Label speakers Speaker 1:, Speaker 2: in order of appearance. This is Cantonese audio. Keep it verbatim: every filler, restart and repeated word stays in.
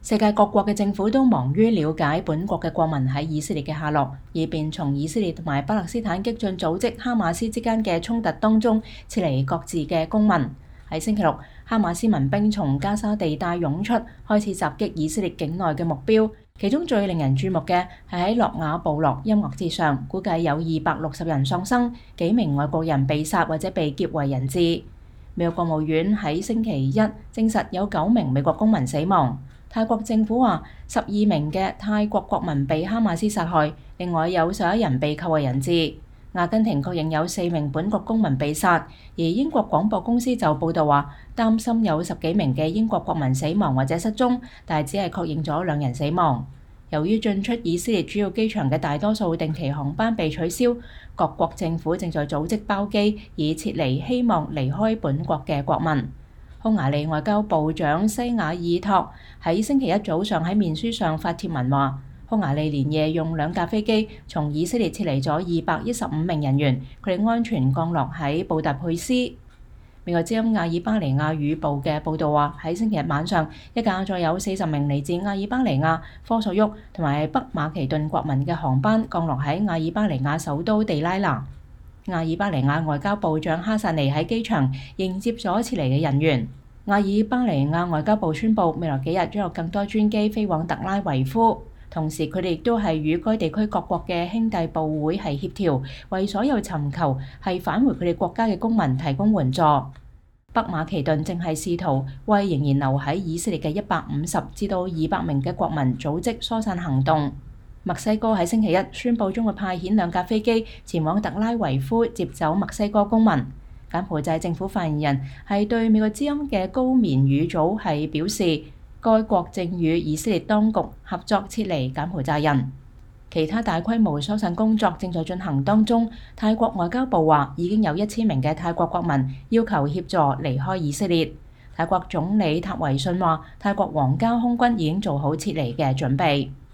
Speaker 1: 世界各國嘅政府都忙於了解本國嘅國民喺以色列嘅下落，以便從以色列同埋巴勒斯坦激進組織哈馬斯之間嘅衝突當中撤離各自嘅公民。喺星期六，哈馬斯民兵從加沙地帶湧出，開始襲擊以色列境內嘅目標。其中最令人注目嘅係喺諾瓦部落音樂節上，估計有二百六十人喪生，幾名外國人被殺或者被劫為人質。美國國務院喺星期一證實有九名美國公民死亡。泰國政府話十二名嘅泰國國民被哈馬斯殺害，另外有十一人被扣為人質。阿根廷確認有四名本國公民被殺，而英國廣播公司就報道話擔心有十幾名嘅英國國民死亡或者失蹤，但係只係確認咗兩人死亡。由於進出以色列主要機場嘅大多數定期航班被取消，各國政府正在組織包機以撤離希望離開本國嘅國民。匈牙利外交部長西雅爾托喺星期一早上喺面書上發帖文話，匈牙利連夜用兩架飛機從以色列撤離咗二百一十五名人員，佢哋安全降落喺布達佩斯。美國之音亞爾巴尼亞語報嘅報導話，喺星期日晚上，一架載有四十名嚟自亞爾巴尼亞、科索沃同埋北馬其頓國民嘅航班降落喺亞爾巴尼亞首都地拉那。亞爾巴尼亞外交部長哈薩尼喺機場迎接咗撤離嘅人員。亞爾巴尼亞外交部宣布，未來幾日將有更多專機飛往特拉維夫，同時佢哋亦都係與該地區各國嘅兄弟部會係協調，為所有尋求係返回佢哋國家嘅公民提供援助。北馬其頓正係試圖為仍然留喺以色列嘅一百五十至到二百名嘅國民組織疏散行動。墨西哥喺星期一宣布將會派遣兩架飛機前往特拉維夫接走墨西哥公民。柬埔寨政府發言人係對美國之音嘅高棉語組係表示，該國正與以色列當局合作撤離柬埔寨人。其他大規模疏散工作正在進行當中。泰國外交部話已經有一千名嘅泰國國民要求協助離開以色列。泰國總理塔維遜話，泰國皇家空軍已經做好撤離嘅準備。